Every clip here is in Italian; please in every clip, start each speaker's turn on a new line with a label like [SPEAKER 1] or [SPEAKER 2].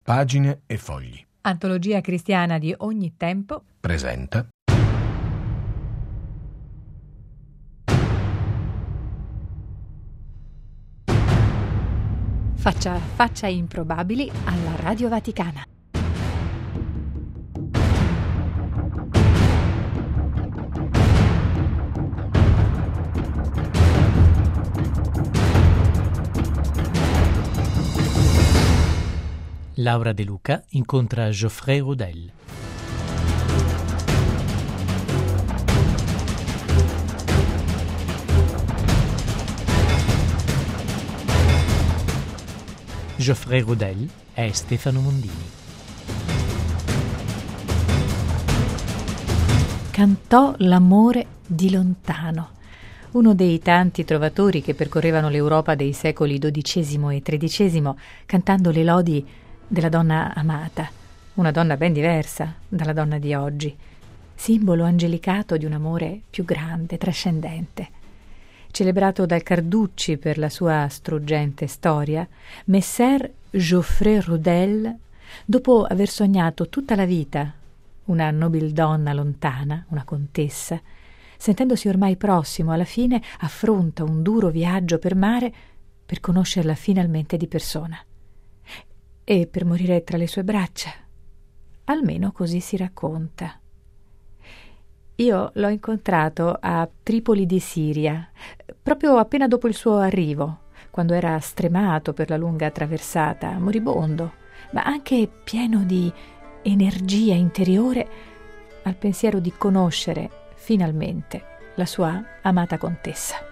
[SPEAKER 1] Pagine e fogli.
[SPEAKER 2] Antologia cristiana di ogni tempo.
[SPEAKER 1] Presenta
[SPEAKER 2] Faccia a faccia improbabili alla Radio Vaticana.
[SPEAKER 3] Laura De Luca incontra Geoffrey Rudel. Geoffrey Rudel è Stefano Mondini.
[SPEAKER 2] Cantò l'amore di lontano, uno dei tanti trovatori che percorrevano l'Europa dei secoli XII e XIII cantando le lodi della donna amata, una donna ben diversa dalla donna di oggi, simbolo angelicato di un amore più grande, trascendente. Celebrato dal Carducci per la sua struggente storia, Messer Geoffrey Rudel, dopo aver sognato tutta la vita una nobildonna lontana, una contessa, sentendosi ormai prossimo alla fine, affronta un duro viaggio per mare per conoscerla finalmente di persona e per morire tra le sue braccia. Almeno così si racconta. Io l'ho incontrato a Tripoli di Siria, proprio appena dopo il suo arrivo, quando era stremato per la lunga traversata, moribondo, ma anche pieno di energia interiore al pensiero di conoscere finalmente la sua amata contessa.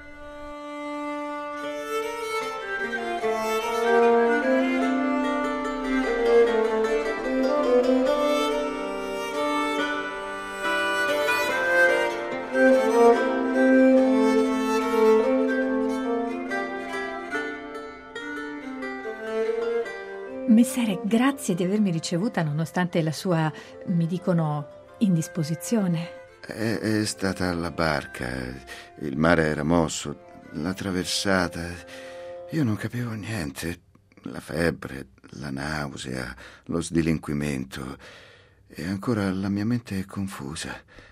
[SPEAKER 2] Messere, grazie di avermi ricevuta nonostante la sua, mi dicono, indisposizione.
[SPEAKER 4] È stata la barca, il mare era mosso, la traversata, io non capivo niente, la febbre, la nausea, lo sdilinquimento e ancora la mia mente è confusa.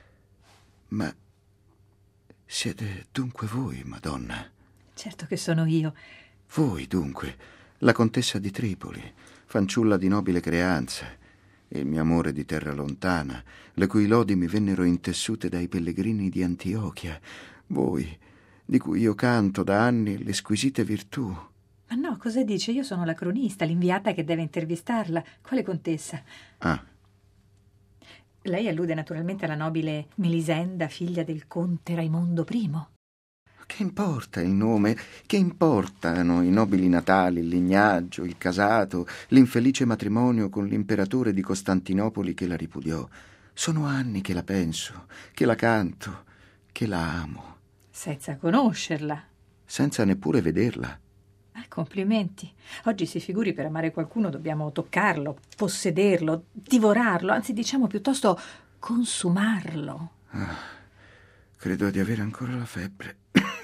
[SPEAKER 4] Ma siete dunque voi, Madonna?
[SPEAKER 2] Certo che sono io.
[SPEAKER 4] Voi dunque, la contessa di Tripoli, fanciulla di nobile creanza, il mio amore di terra lontana, le cui lodi mi vennero intessute dai pellegrini di Antiochia, voi, di cui io canto da anni le squisite virtù.
[SPEAKER 2] Ma no, cosa dice? Io sono la cronista, l'inviata che deve intervistarla. Quale contessa?
[SPEAKER 4] Ah.
[SPEAKER 2] Lei allude naturalmente alla nobile Melisenda, figlia del conte Raimondo I.
[SPEAKER 4] Che importa il nome? Che importano i nobili natali, il lignaggio, il casato, l'infelice matrimonio con l'imperatore di Costantinopoli che la ripudiò? Sono anni che la penso, che la canto, che la amo.
[SPEAKER 2] Senza conoscerla.
[SPEAKER 4] Senza neppure vederla.
[SPEAKER 2] Complimenti. Oggi si figuri, per amare qualcuno dobbiamo toccarlo, possederlo, divorarlo, anzi diciamo piuttosto consumarlo.
[SPEAKER 4] Credo di avere ancora la febbre.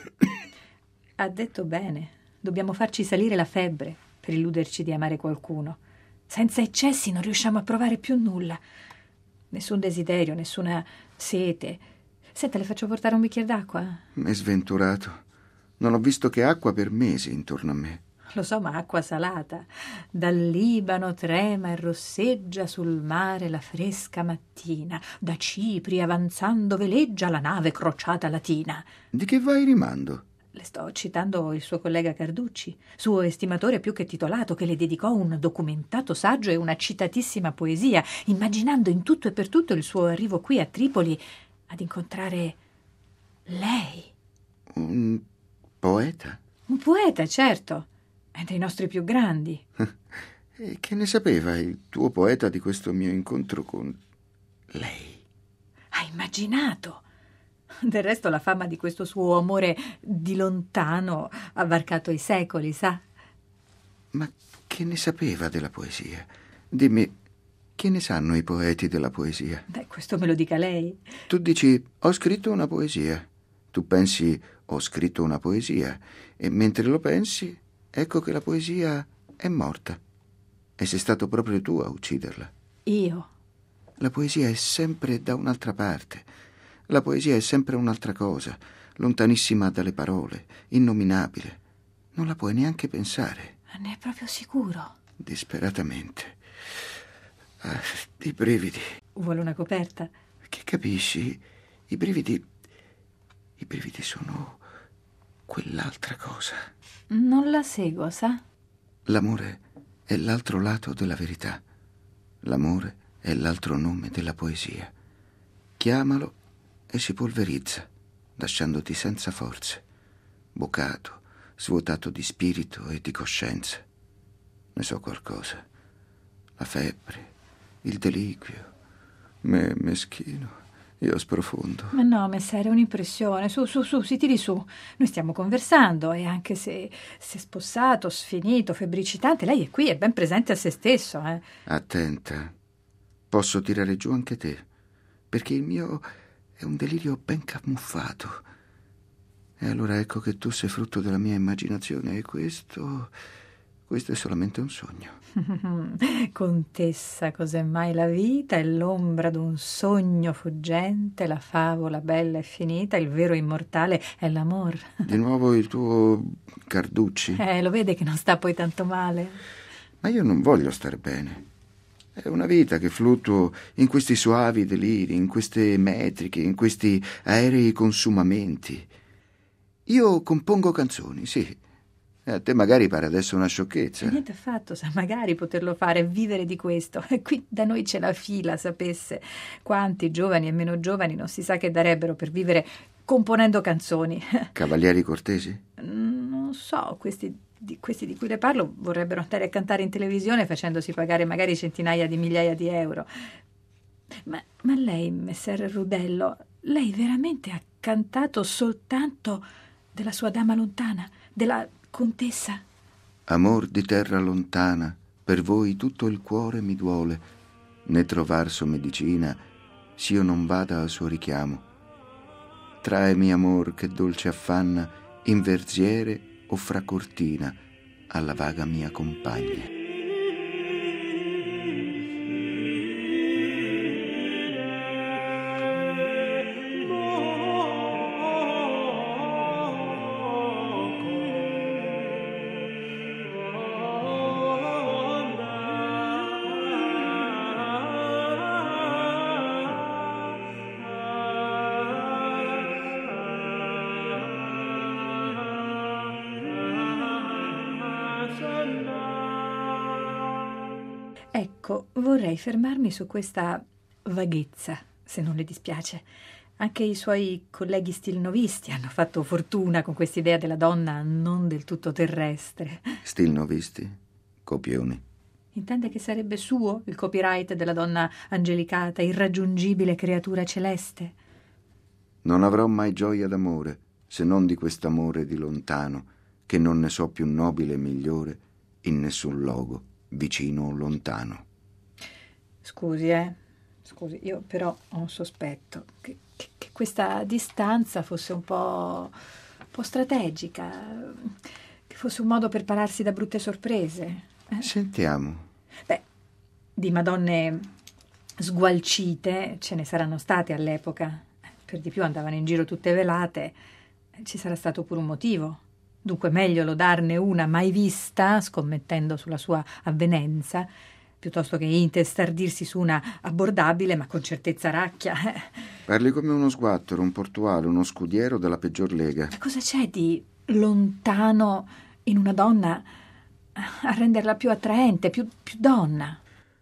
[SPEAKER 2] Ha detto bene, dobbiamo farci salire la febbre per illuderci di amare qualcuno. Senza eccessi non riusciamo a provare più nulla. Nessun desiderio, nessuna sete. Senta, le faccio portare un bicchiere d'acqua?
[SPEAKER 4] M'è sventurato. Non ho visto che acqua per mesi intorno a me.
[SPEAKER 2] Lo so, ma acqua salata. Dal Libano trema e rosseggia sul mare la fresca mattina. Da Cipri avanzando veleggia la nave crociata latina.
[SPEAKER 4] Di che vai rimando?
[SPEAKER 2] Le sto citando il suo collega Carducci, suo estimatore più che titolato, che le dedicò un documentato saggio e una citatissima poesia, immaginando in tutto e per tutto il suo arrivo qui a Tripoli ad incontrare lei.
[SPEAKER 4] Un poeta?
[SPEAKER 2] Un poeta, certo. È dei nostri più grandi.
[SPEAKER 4] E che ne sapeva il tuo poeta di questo mio incontro con lei?
[SPEAKER 2] Ha immaginato. Del resto la fama di questo suo amore di lontano ha varcato i secoli, sa?
[SPEAKER 4] Ma che ne sapeva della poesia? Dimmi, che ne sanno i poeti della poesia?
[SPEAKER 2] Beh, questo me lo dica lei.
[SPEAKER 4] Tu dici, ho scritto una poesia. Tu pensi, ho scritto una poesia. E mentre lo pensi, ecco che la poesia è morta. E sei stato proprio tu a ucciderla.
[SPEAKER 2] Io?
[SPEAKER 4] La poesia è sempre da un'altra parte. La poesia è sempre un'altra cosa, lontanissima dalle parole, innominabile. Non la puoi neanche pensare.
[SPEAKER 2] Ma ne è proprio sicuro?
[SPEAKER 4] Disperatamente. I brividi.
[SPEAKER 2] Vuole una coperta?
[SPEAKER 4] Che capisci? I brividi sono quell'altra cosa.
[SPEAKER 2] Non la seguo, sa?
[SPEAKER 4] L'amore è l'altro lato della verità. L'amore è l'altro nome della poesia. Chiamalo e si polverizza, lasciandoti senza forze, bocato, svuotato di spirito e di coscienza. Ne so qualcosa. La febbre, il deliquio. Me meschino. Io sprofondo.
[SPEAKER 2] Ma no, messere, è un'impressione. Su, si tiri su. Noi stiamo conversando e anche se spossato, sfinito, febbricitante, lei è qui, è ben presente a se stesso, eh.
[SPEAKER 4] Attenta. Posso tirare giù anche te, perché il mio è un delirio ben camuffato. E allora ecco che tu sei frutto della mia immaginazione e questo è solamente un sogno.
[SPEAKER 2] Contessa, cos'è mai la vita? È l'ombra d'un sogno fuggente, la favola bella e finita, il vero immortale è l'amor.
[SPEAKER 4] Di nuovo il tuo Carducci?
[SPEAKER 2] Lo vede che non sta poi tanto male?
[SPEAKER 4] Ma io non voglio star bene. È una vita che fluttuo in questi soavi deliri, in queste metriche, in questi aerei consumamenti. Io compongo canzoni, sì. A te magari pare adesso una sciocchezza.
[SPEAKER 2] Niente affatto, sa, magari poterlo fare, vivere di questo. E qui da noi c'è la fila, sapesse. Quanti giovani e meno giovani non si sa che darebbero per vivere componendo canzoni.
[SPEAKER 4] Cavalieri cortesi?
[SPEAKER 2] Non so, questi di cui le parlo vorrebbero andare a cantare in televisione facendosi pagare magari centinaia di migliaia di euro. Ma lei, messer Rudello, lei veramente ha cantato soltanto della sua dama lontana, della contessa?
[SPEAKER 4] Amor di terra lontana, per voi tutto il cuore mi duole, né trovar so medicina, s'io non vada al suo richiamo. Traemi amor che dolce affanna, in verziere o fra cortina, alla vaga mia compagna.
[SPEAKER 2] Ecco, vorrei fermarmi su questa vaghezza, se non le dispiace. Anche i suoi colleghi stilnovisti hanno fatto fortuna con quest'idea della donna non del tutto terrestre.
[SPEAKER 4] Stilnovisti? Copioni.
[SPEAKER 2] Intende che sarebbe suo il copyright della donna angelicata, irraggiungibile creatura celeste?
[SPEAKER 4] Non avrò mai gioia d'amore, se non di quest'amore di lontano, che non ne so più nobile e migliore in nessun luogo, vicino o lontano.
[SPEAKER 2] Scusi, io però ho un sospetto che questa distanza fosse un po' strategica, che fosse un modo per pararsi da brutte sorprese.
[SPEAKER 4] Sentiamo.
[SPEAKER 2] Beh, di madonne sgualcite ce ne saranno state all'epoca. Per di più andavano in giro tutte velate. Ci sarà stato pure un motivo. Dunque meglio lodarne una mai vista, scommettendo sulla sua avvenenza, piuttosto che intestardirsi su una abbordabile ma con certezza racchia.
[SPEAKER 4] Parli come uno sguattero, un portuale, uno scudiero della peggior lega.
[SPEAKER 2] Ma cosa c'è di lontano in una donna a renderla più attraente, più donna?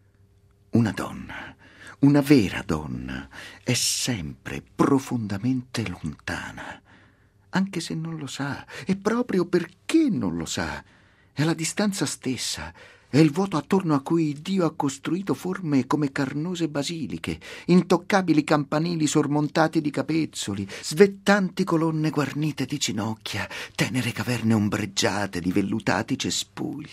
[SPEAKER 4] Una donna, una vera donna, è sempre profondamente lontana. Anche se non lo sa, e proprio perché non lo sa, è la distanza stessa, è il vuoto attorno a cui Dio ha costruito forme come carnose basiliche, intoccabili campanili sormontati di capezzoli, svettanti colonne guarnite di ginocchia, tenere caverne ombreggiate di vellutati cespugli.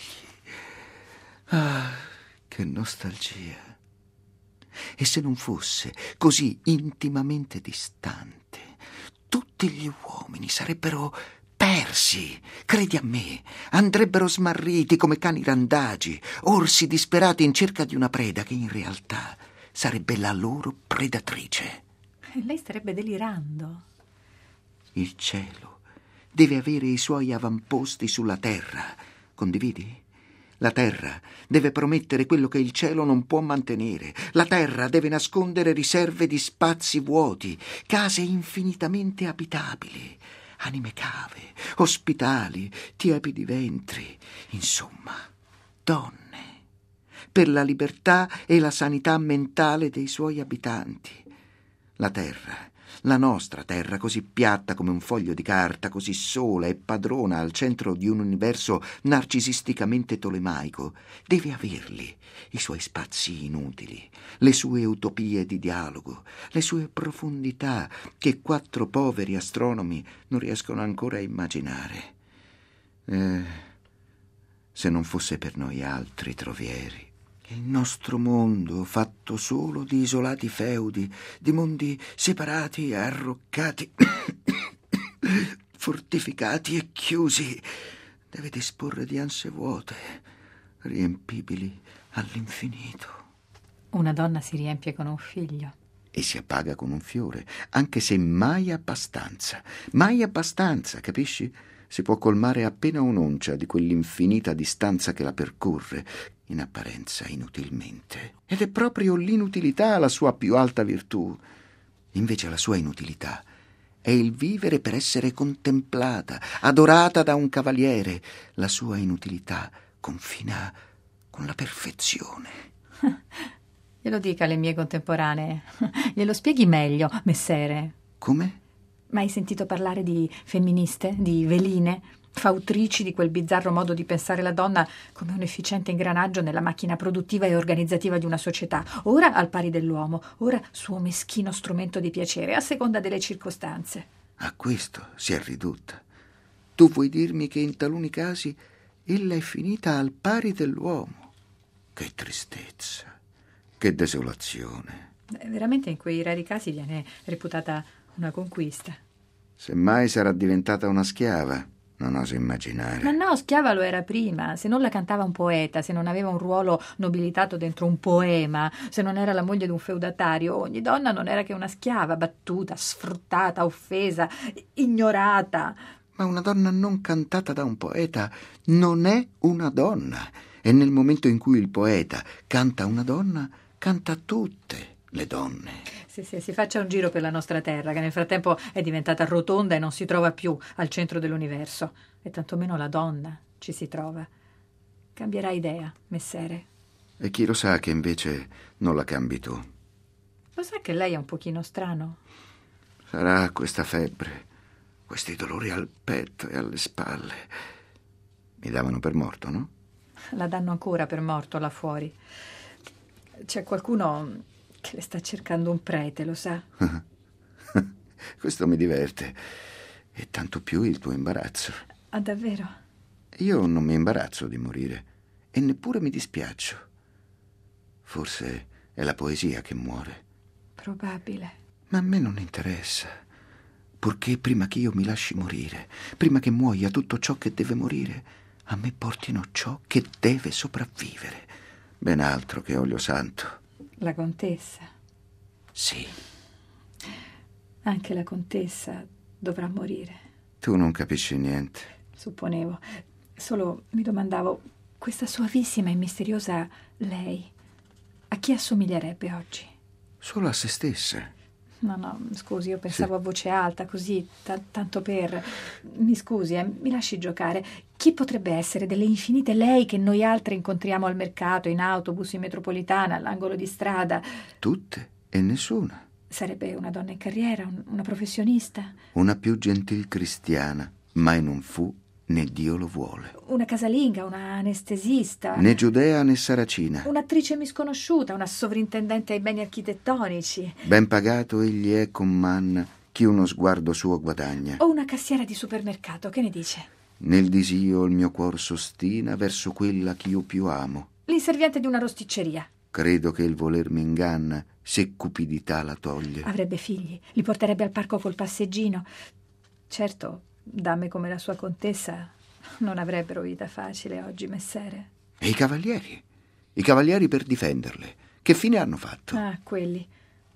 [SPEAKER 4] Ah, che nostalgia! E se non fosse così intimamente distante, tutti gli uomini sarebbero persi, credi a me, andrebbero smarriti come cani randagi, orsi disperati in cerca di una preda che in realtà sarebbe la loro predatrice.
[SPEAKER 2] Lei starebbe delirando.
[SPEAKER 4] Il cielo deve avere i suoi avamposti sulla terra, condividi? La terra deve promettere quello che il cielo non può mantenere. La terra deve nascondere riserve di spazi vuoti, case infinitamente abitabili, anime cave, ospitali, tiepidi ventri, insomma, donne, per la libertà e la sanità mentale dei suoi abitanti. La terra, la nostra terra, così piatta come un foglio di carta, così sola e padrona al centro di un universo narcisisticamente tolemaico, deve averli, i suoi spazi inutili, le sue utopie di dialogo, le sue profondità che 4 poveri astronomi non riescono ancora a immaginare. Se non fosse per noi altri trovieri. Il nostro mondo, fatto solo di isolati feudi, di mondi separati e arroccati, fortificati e chiusi, deve disporre di anse vuote, riempibili all'infinito.
[SPEAKER 2] Una donna si riempie con un figlio.
[SPEAKER 4] E si appaga con un fiore, anche se mai abbastanza. Mai abbastanza, capisci? Si può colmare appena un'oncia di quell'infinita distanza che la percorre, in apparenza inutilmente. Ed è proprio l'inutilità la sua più alta virtù. Invece la sua inutilità è il vivere per essere contemplata, adorata da un cavaliere. La sua inutilità confina con la perfezione.
[SPEAKER 2] Glielo dica alle mie contemporanee. Glielo spieghi meglio, messere.
[SPEAKER 4] Come?
[SPEAKER 2] Mai sentito parlare di femministe, di veline, fautrici di quel bizzarro modo di pensare la donna come un efficiente ingranaggio nella macchina produttiva e organizzativa di una società, ora al pari dell'uomo, ora suo meschino strumento di piacere, a seconda delle circostanze?
[SPEAKER 4] A questo si è ridotta. Tu vuoi dirmi che in taluni casi ella è finita al pari dell'uomo? Che tristezza, che desolazione.
[SPEAKER 2] Veramente in quei rari casi viene reputata una conquista.
[SPEAKER 4] Semmai sarà diventata una schiava, non oso immaginare.
[SPEAKER 2] Ma no, schiava lo era prima. Se non la cantava un poeta, se non aveva un ruolo nobilitato dentro un poema, se non era la moglie di un feudatario, ogni donna non era che una schiava, battuta, sfruttata, offesa, ignorata.
[SPEAKER 4] Ma una donna non cantata da un poeta non è una donna. E nel momento in cui il poeta canta una donna, canta tutte le donne.
[SPEAKER 2] Sì, si faccia un giro per la nostra terra, che nel frattempo è diventata rotonda e non si trova più al centro dell'universo. E tantomeno la donna ci si trova. Cambierà idea, messere.
[SPEAKER 4] E chi lo sa che invece non la cambi tu?
[SPEAKER 2] Lo sa che lei è un pochino strano?
[SPEAKER 4] Sarà questa febbre, questi dolori al petto e alle spalle. Mi davano per morto, no?
[SPEAKER 2] La danno ancora per morto là fuori. C'è qualcuno che le sta cercando un prete, lo sa?
[SPEAKER 4] Questo mi diverte. E tanto più il tuo imbarazzo.
[SPEAKER 2] Ah, davvero?
[SPEAKER 4] Io non mi imbarazzo di morire e neppure mi dispiaccio. Forse è la poesia che muore.
[SPEAKER 2] Probabile.
[SPEAKER 4] Ma a me non interessa. Purché prima che io mi lasci morire, prima che muoia tutto ciò che deve morire, a me portino ciò che deve sopravvivere. Ben altro che olio santo.
[SPEAKER 2] La contessa?
[SPEAKER 4] Sì.
[SPEAKER 2] Anche la contessa dovrà morire.
[SPEAKER 4] Tu non capisci niente.
[SPEAKER 2] Supponevo. Solo mi domandavo, questa suavissima e misteriosa lei, a chi assomiglierebbe oggi?
[SPEAKER 4] Solo a se stessa.
[SPEAKER 2] No, scusi, io pensavo a voce alta, così, tanto per... Mi scusi, mi lasci giocare. Chi potrebbe essere delle infinite lei che noi altre incontriamo al mercato, in autobus, in metropolitana, all'angolo di strada?
[SPEAKER 4] Tutte e nessuna.
[SPEAKER 2] Sarebbe una donna in carriera, una professionista?
[SPEAKER 4] Una più gentil cristiana, mai non fu, né Dio lo vuole.
[SPEAKER 2] Una casalinga, una anestesista?
[SPEAKER 4] Né giudea né saracina.
[SPEAKER 2] Un'attrice misconosciuta, una sovrintendente ai beni architettonici?
[SPEAKER 4] Ben pagato egli è con manna chi uno sguardo suo guadagna.
[SPEAKER 2] O una cassiera di supermercato, che ne dice?
[SPEAKER 4] Nel disio il mio cuor s'ostina verso quella ch'io più amo.
[SPEAKER 2] L'inserviente di una rosticceria?
[SPEAKER 4] Credo che il voler mi inganna se cupidità la toglie.
[SPEAKER 2] Avrebbe figli, li porterebbe al parco col passeggino. Certo, dame come la sua contessa non avrebbero vita facile oggi, messere.
[SPEAKER 4] E i cavalieri? I cavalieri per difenderle, che fine hanno fatto?
[SPEAKER 2] Ah, quelli.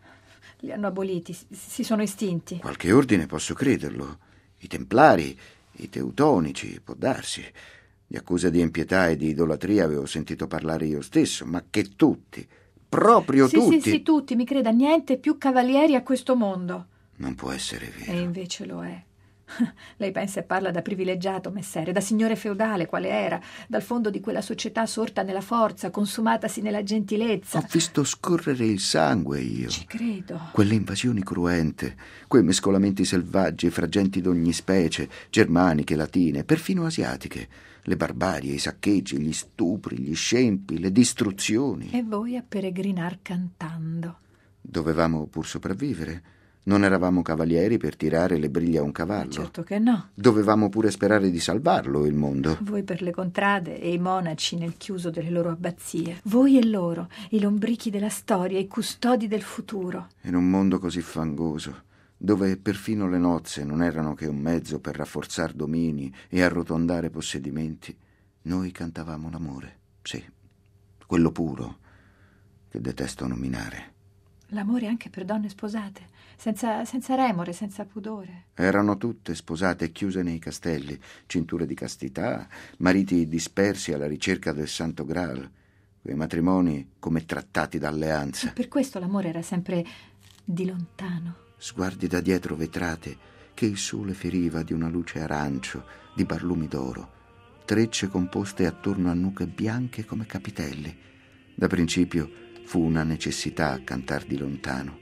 [SPEAKER 2] Li hanno aboliti, si sono estinti.
[SPEAKER 4] Qualche ordine posso crederlo. I templari, i teutonici, può darsi. Di accuse di impietà e di idolatria avevo sentito parlare io stesso, ma che tutti, proprio tutti...
[SPEAKER 2] Sì, tutti, mi creda, niente più cavalieri a questo mondo.
[SPEAKER 4] Non può essere vero.
[SPEAKER 2] E invece lo è. Lei pensa e parla da privilegiato, messere, da signore feudale, quale era, dal fondo di quella società sorta nella forza, consumatasi nella gentilezza.
[SPEAKER 4] Ho visto scorrere il sangue io.
[SPEAKER 2] Ci credo.
[SPEAKER 4] Quelle invasioni cruente, quei mescolamenti selvaggi fra genti d'ogni specie, germaniche, latine, perfino asiatiche, le barbarie, i saccheggi, gli stupri, gli scempi, le distruzioni.
[SPEAKER 2] E voi a peregrinar cantando.
[SPEAKER 4] Dovevamo pur sopravvivere. Non eravamo cavalieri per tirare le briglie a un cavallo.
[SPEAKER 2] Certo che no.
[SPEAKER 4] Dovevamo pure sperare di salvarlo, il mondo.
[SPEAKER 2] Voi per le contrade e i monaci nel chiuso delle loro abbazie. Voi e loro, i lombrichi della storia, i custodi del futuro.
[SPEAKER 4] In un mondo così fangoso, dove perfino le nozze non erano che un mezzo per rafforzar domini e arrotondare possedimenti, noi cantavamo l'amore, sì, quello puro, che detesto nominare.
[SPEAKER 2] L'amore anche per donne sposate, senza remore, senza pudore.
[SPEAKER 4] Erano tutte sposate e chiuse nei castelli, cinture di castità, mariti dispersi alla ricerca del Santo Graal, quei matrimoni come trattati d'alleanza.
[SPEAKER 2] E per questo l'amore era sempre di lontano.
[SPEAKER 4] Sguardi da dietro vetrate che il sole feriva di una luce arancio, di barlumi d'oro, trecce composte attorno a nuche bianche come capitelli. Da principio fu una necessità cantar di lontano,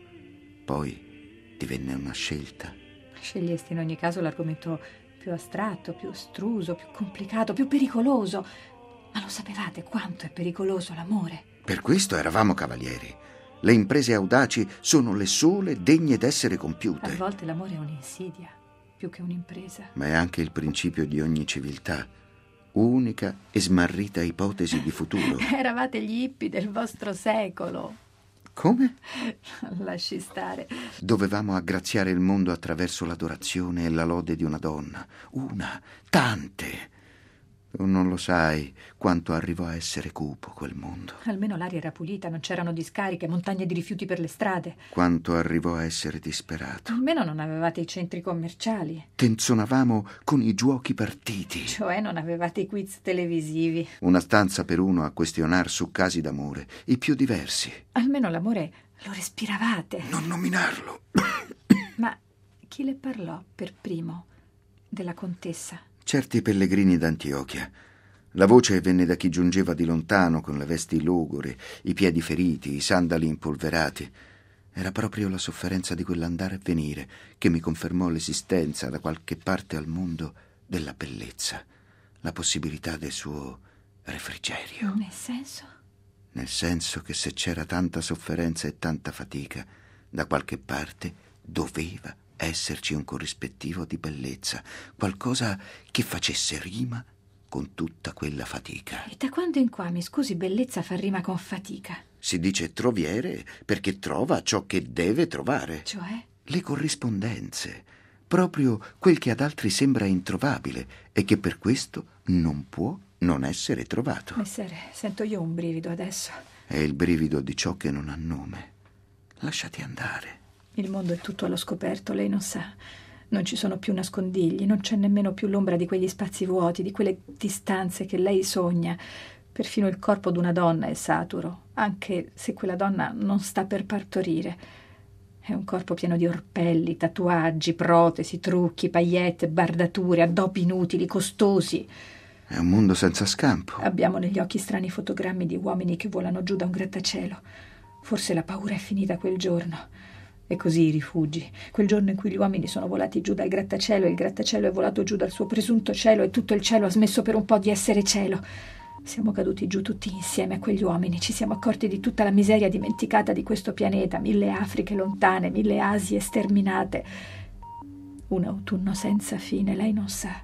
[SPEAKER 4] poi divenne una scelta.
[SPEAKER 2] Scegliesti in ogni caso l'argomento più astratto, più astruso, più complicato, più pericoloso. Ma lo sapevate quanto è pericoloso l'amore?
[SPEAKER 4] Per questo eravamo cavalieri. Le imprese audaci sono le sole degne d'essere compiute.
[SPEAKER 2] A volte l'amore è un'insidia, più che un'impresa.
[SPEAKER 4] Ma è anche il principio di ogni civiltà. Unica e smarrita ipotesi di futuro.
[SPEAKER 2] Eravate gli hippie del vostro secolo.
[SPEAKER 4] Come?
[SPEAKER 2] Lasci stare.
[SPEAKER 4] Dovevamo aggraziare il mondo attraverso l'adorazione e la lode di una donna. Una, tante. Tu non lo sai quanto arrivò a essere cupo quel mondo.
[SPEAKER 2] Almeno l'aria era pulita, non c'erano discariche, montagne di rifiuti per le strade.
[SPEAKER 4] Quanto arrivò a essere disperato.
[SPEAKER 2] Almeno non avevate i centri commerciali.
[SPEAKER 4] Tenzonavamo con i giuochi partiti.
[SPEAKER 2] Cioè non avevate i quiz televisivi.
[SPEAKER 4] Una stanza per uno a questionar su casi d'amore, i più diversi.
[SPEAKER 2] Almeno l'amore lo respiravate.
[SPEAKER 4] Non nominarlo.
[SPEAKER 2] Ma chi le parlò per primo della contessa?
[SPEAKER 4] Certi pellegrini d'Antiochia. La voce venne da chi giungeva di lontano con le vesti logore, i piedi feriti, i sandali impolverati. Era proprio la sofferenza di quell'andare e venire che mi confermò l'esistenza da qualche parte al mondo della bellezza, la possibilità del suo refrigerio.
[SPEAKER 2] Nel senso?
[SPEAKER 4] Nel senso che se c'era tanta sofferenza e tanta fatica, da qualche parte doveva esserci un corrispettivo di bellezza, qualcosa che facesse rima con tutta quella fatica.
[SPEAKER 2] E da quando in qua, mi scusi, bellezza fa rima con fatica?
[SPEAKER 4] Si dice troviere perché trova ciò che deve trovare.
[SPEAKER 2] Cioè?
[SPEAKER 4] Le corrispondenze, proprio quel che ad altri sembra introvabile e che per questo non può non essere trovato.
[SPEAKER 2] Messere, sento io un brivido adesso.
[SPEAKER 4] È il brivido di ciò che non ha nome. Lasciati andare.
[SPEAKER 2] Il mondo è tutto allo scoperto, lei non sa. Non ci sono più nascondigli, non c'è nemmeno più l'ombra di quegli spazi vuoti, di quelle distanze che lei sogna. Perfino il corpo d'una donna è saturo, anche se quella donna non sta per partorire. È un corpo pieno di orpelli, tatuaggi, protesi, trucchi, paillette, bardature, addobbi inutili, costosi.
[SPEAKER 4] È un mondo senza scampo.
[SPEAKER 2] Abbiamo negli occhi strani fotogrammi di uomini che volano giù da un grattacielo. Forse la paura è finita quel giorno. E così i rifugi. Quel giorno in cui gli uomini sono volati giù dal grattacielo e il grattacielo è volato giù dal suo presunto cielo e tutto il cielo ha smesso per un po' di essere cielo. Siamo caduti giù tutti insieme a quegli uomini. Ci siamo accorti di tutta la miseria dimenticata di questo pianeta. 1000 Afriche lontane, 1000 Asie sterminate. Un autunno senza fine, lei non sa.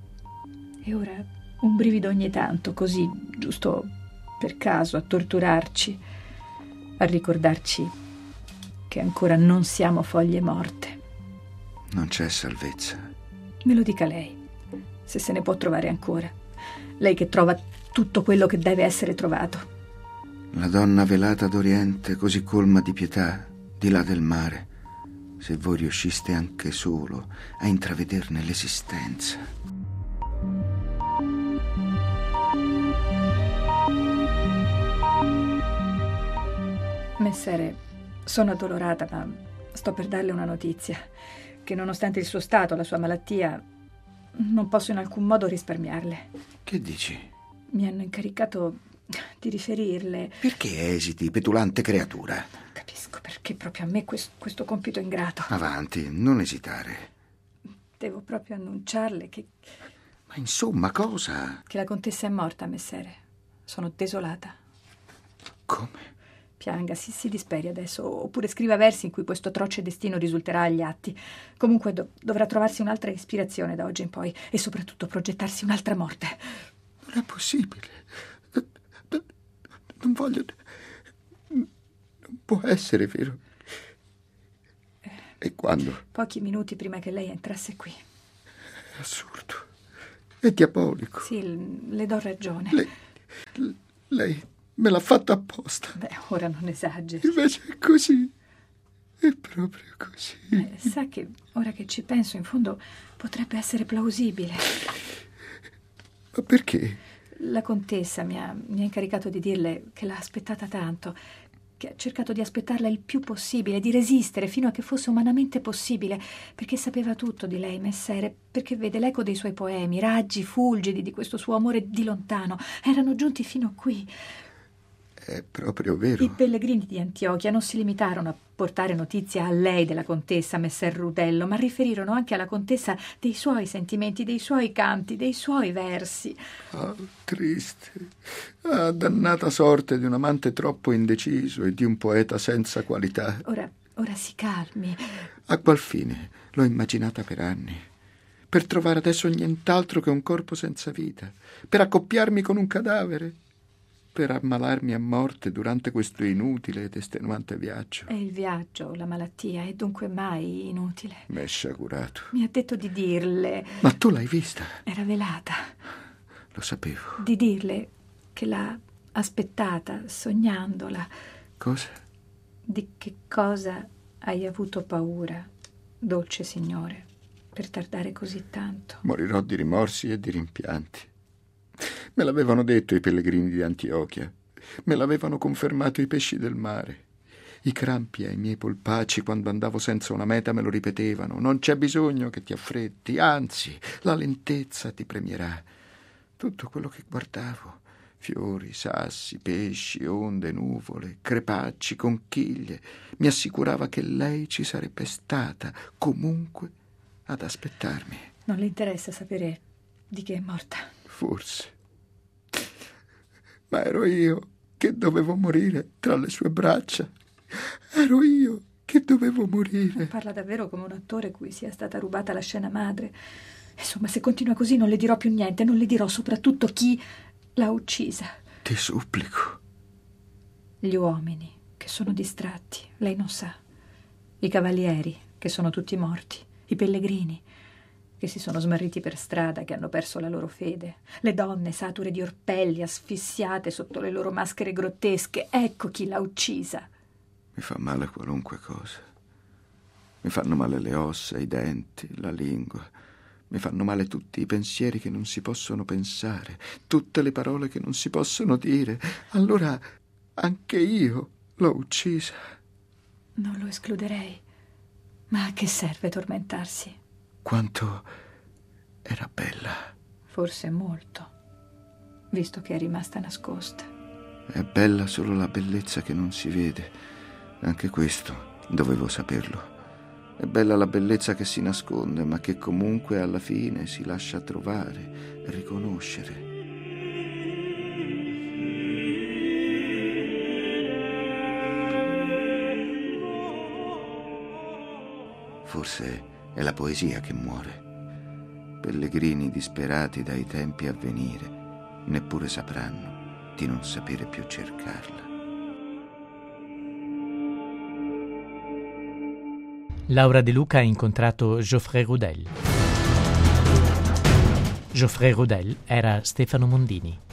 [SPEAKER 2] E ora un brivido ogni tanto, così, giusto per caso, a torturarci, a ricordarci che ancora non siamo foglie morte.
[SPEAKER 4] Non c'è salvezza.
[SPEAKER 2] Me lo dica lei, se se ne può trovare ancora. Lei che trova tutto quello che deve essere trovato.
[SPEAKER 4] La donna velata d'Oriente, così colma di pietà, di là del mare, se voi riusciste anche solo a intravederne l'esistenza.
[SPEAKER 2] Messere, sono addolorata, ma sto per darle una notizia, che nonostante il suo stato, la sua malattia, non posso in alcun modo risparmiarle.
[SPEAKER 4] Che dici?
[SPEAKER 2] Mi hanno incaricato di riferirle.
[SPEAKER 4] Perché esiti, petulante creatura?
[SPEAKER 2] Non capisco perché proprio a me questo compito ingrato.
[SPEAKER 4] Avanti, non esitare.
[SPEAKER 2] Devo proprio annunciarle che
[SPEAKER 4] Ma insomma, cosa?
[SPEAKER 2] la contessa è morta, messere. Sono desolata.
[SPEAKER 4] Come?
[SPEAKER 2] Pianga, si disperi adesso, oppure scriva versi in cui questo atroce destino risulterà agli atti. Comunque dovrà trovarsi un'altra ispirazione da oggi in poi e soprattutto progettarsi un'altra morte.
[SPEAKER 4] Non è possibile. Non voglio... Non può essere vero. E quando?
[SPEAKER 2] Pochi minuti prima che lei entrasse qui.
[SPEAKER 4] È assurdo. È diabolico.
[SPEAKER 2] Sì, le do ragione.
[SPEAKER 4] Lei me l'ha fatto apposta.
[SPEAKER 2] Beh, ora non esageri.
[SPEAKER 4] Invece è così. È proprio così.
[SPEAKER 2] Sa che, ora che ci penso, in fondo potrebbe essere plausibile.
[SPEAKER 4] Ma perché?
[SPEAKER 2] La contessa mi ha incaricato di dirle che l'ha aspettata tanto, che ha cercato di aspettarla il più possibile, di resistere fino a che fosse umanamente possibile, perché sapeva tutto di lei, messere, perché vede l'eco dei suoi poemi, raggi fulgidi di questo suo amore di lontano, erano giunti fino qui.
[SPEAKER 4] È proprio vero.
[SPEAKER 2] I pellegrini di Antiochia non si limitarono a portare notizia a lei della contessa, messer Rudello, ma riferirono anche alla contessa dei suoi sentimenti, dei suoi canti, dei suoi versi.
[SPEAKER 4] Ah, triste. Ah, dannata sorte di un amante troppo indeciso e di un poeta senza qualità.
[SPEAKER 2] Ora si calmi.
[SPEAKER 4] A qual fine? L'ho immaginata per anni. Per trovare adesso nient'altro che un corpo senza vita. Per accoppiarmi con un cadavere. Per ammalarmi a morte durante questo inutile ed estenuante viaggio.
[SPEAKER 2] È il viaggio, la malattia, è dunque mai inutile.
[SPEAKER 4] M'è sciagurato.
[SPEAKER 2] Mi ha detto di dirle...
[SPEAKER 4] Ma tu l'hai vista?
[SPEAKER 2] Era velata.
[SPEAKER 4] Lo sapevo.
[SPEAKER 2] Di dirle che l'ha aspettata, sognandola.
[SPEAKER 4] Cosa?
[SPEAKER 2] Di che cosa hai avuto paura, dolce signore, per tardare così tanto?
[SPEAKER 4] Morirò di rimorsi e di rimpianti. Me l'avevano detto i pellegrini di Antiochia. Me l'avevano confermato i pesci del mare. I crampi ai miei polpacci quando andavo senza una meta me lo ripetevano. Non c'è bisogno che ti affretti, anzi, la lentezza ti premierà. Tutto quello che guardavo, fiori, sassi, pesci, onde, nuvole, crepacci, conchiglie, mi assicurava che lei ci sarebbe stata, comunque, ad aspettarmi.
[SPEAKER 2] Non le interessa sapere di che è morta?
[SPEAKER 4] Forse. Ma ero io che dovevo morire tra le sue braccia. Ero io che dovevo morire.
[SPEAKER 2] Parla davvero come un attore cui sia stata rubata la scena madre. Insomma, se continua così non le dirò più niente, non le dirò soprattutto chi l'ha uccisa.
[SPEAKER 4] Ti supplico.
[SPEAKER 2] Gli uomini che sono distratti, lei non sa. I cavalieri che sono tutti morti. I pellegrini che si sono smarriti per strada, che hanno perso la loro fede. Le donne sature di orpelli, asfissiate sotto le loro maschere grottesche. Ecco chi l'ha uccisa.
[SPEAKER 4] Mi fa male qualunque cosa. Mi fanno male le ossa, i denti, la lingua. Mi fanno male tutti i pensieri che non si possono pensare, tutte le parole che non si possono dire. Allora anche io l'ho uccisa.
[SPEAKER 2] Non lo escluderei. Ma a che serve tormentarsi?
[SPEAKER 4] Quanto era bella.
[SPEAKER 2] Forse molto, visto che è rimasta nascosta.
[SPEAKER 4] È bella solo la bellezza che non si vede. Anche questo dovevo saperlo. È bella la bellezza che si nasconde, ma che comunque alla fine si lascia trovare, riconoscere. Forse è la poesia che muore. Pellegrini disperati dai tempi a venire neppure sapranno di non sapere più cercarla.
[SPEAKER 3] Laura De Luca ha incontrato Geoffrey Rudel. Geoffrey Rudel era Stefano Mondini.